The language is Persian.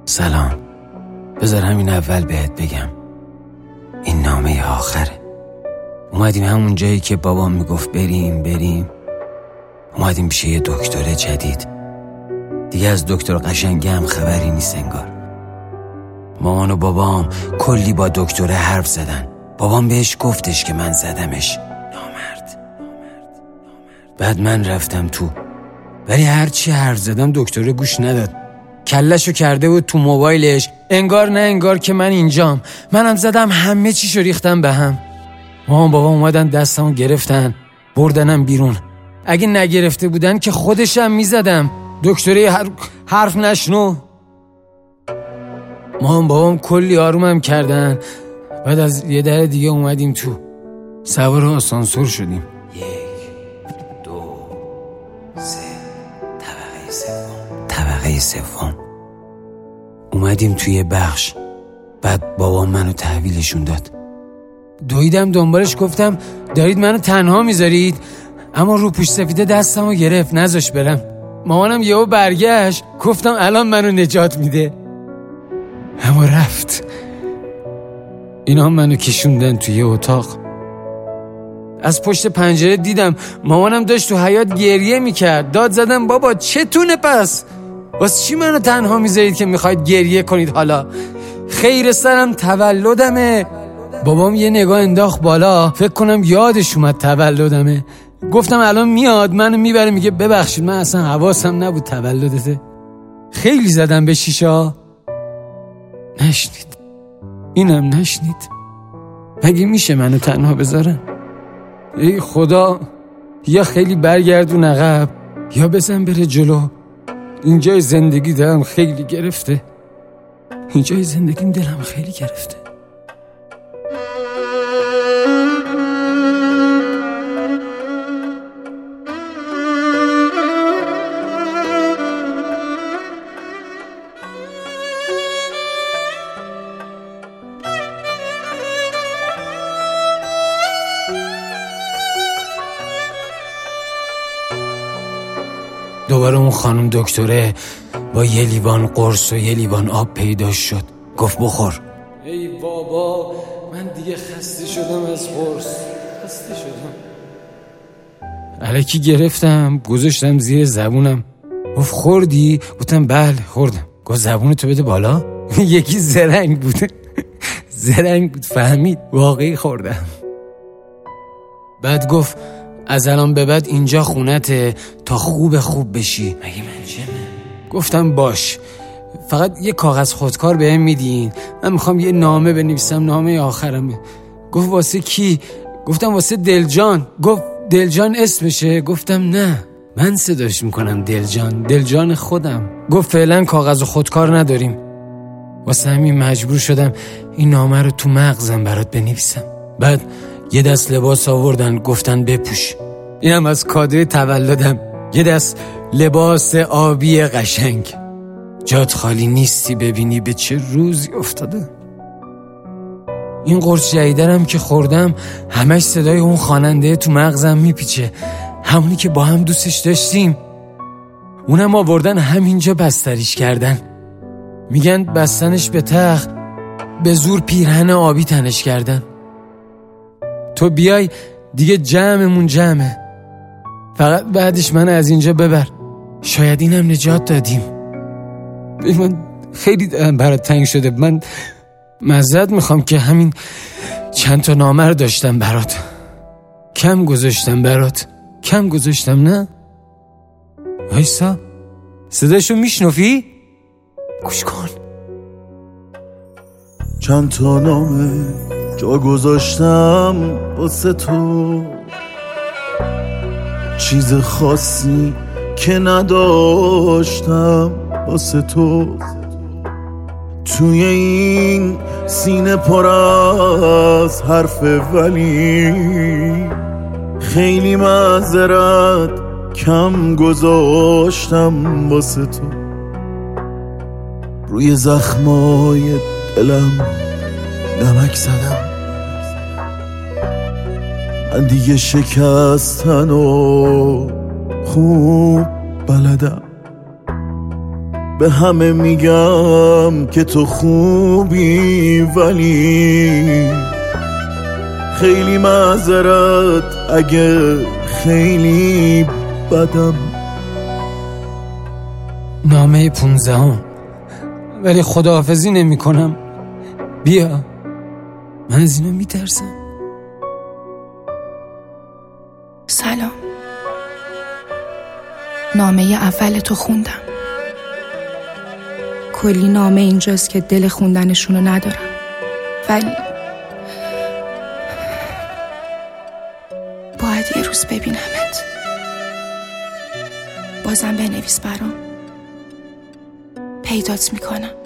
سلام. بذار همین اول بهت بگم این نامه آخره. اومدیم همون جایی که بابام میگفت بریم. اومدیم پیش یه دکتر جدید. دیگه از دکتر قشنگی هم خبری نیست انگار. مامان و بابام کلی با دکتر حرف زدن. بابام بهش گفتش که من زدمش. نامرد. بعد من رفتم تو، ولی هرچی حرف زدم دکتر گوش نداد. کلشو کرده بود تو موبایلش. انگار نه انگار که من اینجام. منم زدم همه چیشو ریختم به هم. مامان بابا اومدن دستمو گرفتن بردنم بیرون. اگه نگرفته بودن که خودشم میزدم. دکتری حرف نشنو. مامان بابام کلی آرومم کردن. بعد از یه در دیگه اومدیم تو، سوار آسانسور شدیم. 1 2 3 طبقه سوم. اومدیم توی بخش. بعد بابام منو تحویلشون داد. دویدم دنبالش، گفتم دارید منو تنها میذارید؟ اما روپوش سفیده دستمو گرفت نذاش برم. مامانم یهو برگشت. گفتم الان منو نجات میده، اما رفت. اینا منو کشوندن توی اتاق. از پشت پنجره دیدم مامانم داشت تو حیاط گریه میکرد. داد زدم بابا چتونه پس؟ واسه چی منو تنها میذارید که میخواید گریه کنید؟ حالا خیر سرم تولدمه. بابام یه نگاه انداخت بالا، فکر کنم یادش اومد تولدمه. گفتم الان میاد منو میبره. میگه ببخشید من اصلا حواسم نبود تولدته. خیلی زدم به شیشه. نشنید. اینم نشنید. مگه میشه منو تنها بذارن؟ ای خدا، یا خیلی برگردون عقب یا بزن بره جلو. اینجای زندگی دلم خیلی گرفته. اینجای زندگیم دلم خیلی گرفته. دوباره اون خانم دکتره با یه لیوان قرص و یه لیوان آب پیدا شد. گفت بخور. ای بابا من دیگه خسته شدم از قرص. خسته شدم. الکی گرفتم گذاشتم زیر زبونم. گفت خوردی؟ گفتم بله خوردم. گفت زبونتو بده بالا. یکی زرنگ بوده. زرنگ بود فهمید واقعی خوردم. بعد گفت از الان به بعد اینجا خونته تا خوب بشی. مگه من چمه؟ گفتم باش، فقط یه کاغذ خودکار بهم میدین، من میخوام یه نامه بنویسم، نامه آخرمه. گفت واسه کی؟ گفتم واسه دلجان. گفت دلجان اسمشه؟ گفتم نه، من صداش میکنم دلجان خودم. گفت فعلا کاغذ خودکار نداریم. واسه همین مجبور شدم این نامه رو تو مغزم برات بنویسم. بعد یه دست لباس آوردن گفتن بپوش. اینم از کادوی تولدم، یه دست لباس آبی قشنگ. جات خالی نیستی ببینی به چه روزی افتاده. این قرص جدیدرم که خوردم همش صدای اون خواننده تو مغزم میپیچه، همونی که با هم دوستش داشتیم. اونم آوردن همینجا بستریش کردن. میگن بستنش به تخت، به زور پیرهن آبی تنش کردن. تو بیای دیگه جمعمون جمعه، فقط بعدش من از اینجا ببر، شاید اینم نجات دادیم. من خیلی برات تنگ شده. من معذرت میخوام که همین چند تا نامه رو داشتم برات کم گذاشتم نه؟ وایسا صداشو میشنفی؟ گوش کن. چند تا نامه جا گذاشتم واسه تو، چیز خاصی که نداشتم واسه تو. توی این سینه پر از حرف ولی خیلی معذرت کم گذاشتم واسه تو. روی زخمای دلم نمک زدم، من دیگه شکستن و خوب بلدم. به همه میگم که تو خوبی، ولی خیلی معذرت اگه خیلی بدم. نامه 15 ولی خداحافظی نمی کنم. بیا، من از اینا میترسم. سلام، نامه اول تو خوندم. کلی نامه اینجاست که دل خوندنشونو ندارم، ولی باید یه روز ببینمت. بازم بنویس برام، پیدات میکنم.